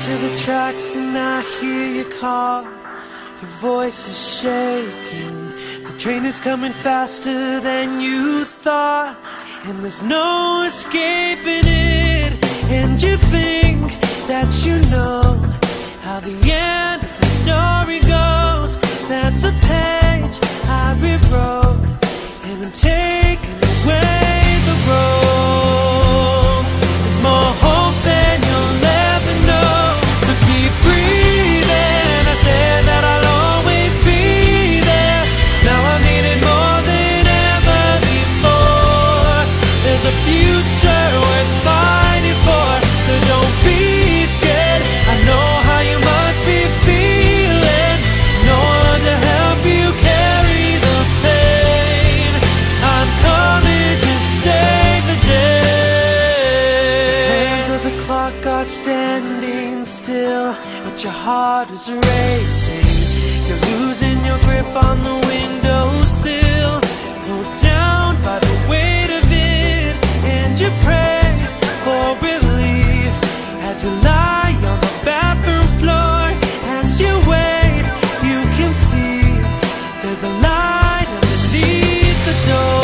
to the tracks and I hear you call. Your voice is shaking. The train is coming faster than you thought, and there's no escaping it. And you think that you know how the end of the story goes. That's a page I rewrote, and I'm taking away the roads. There's more hope than you'll ever know, so keep breathing. I said that I'll always be there. Now I need it more than ever before. There's a future worth fighting for, so don't be scared. I know how you must be feeling. No one to help you carry the pain. I'm coming to save the day. The hands of the clock are standing still, but your heart is racing. You're losing your grip on the windowsill, pulled down by the weight of it, and you pray for relief as you lie on the bathroom floor. As you wait, you can see there's a light underneath the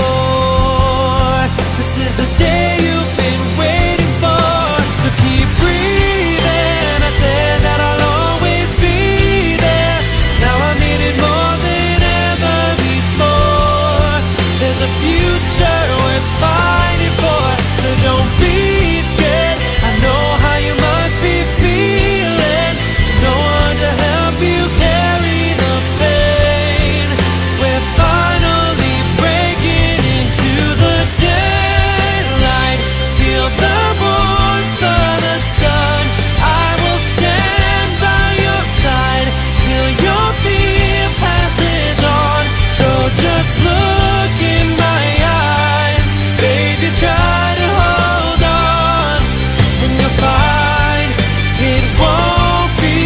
door. This is the day you've been waiting for, so keep breathing. I said that I'll always be there. Now I need it more than ever before. There's a future worth fighting for, so don't be scared. I know how you must be feeling. No one to help you carry the pain. We're finally breaking into the daylight. Feel the warmth of the sun. I will stand by your side till your fear passes on. So just look in my eyes, baby, try to hold on, and you'll find it won't be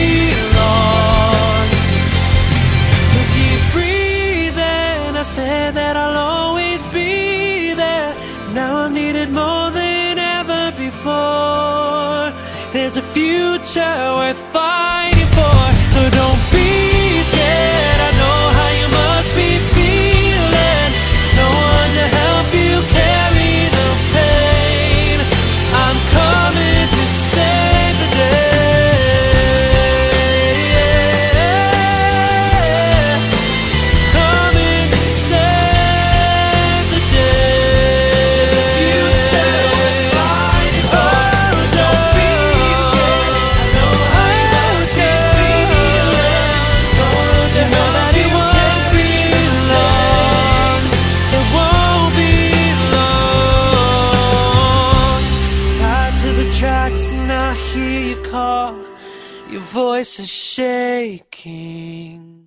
long. So keep breathing. I said that I'll always be there. Now I'm needed more than ever before. There's a future worth fighting for, so don't be scared. I know how you must be feeling. No one to help you carry the pain. I'm coming to save the day. Coming to save the day. Oh, don't be scared. I know how you must be feeling. You know that it won't be long. It won't be long. Tied to the tracks and I hear you call. Your voice is shaking.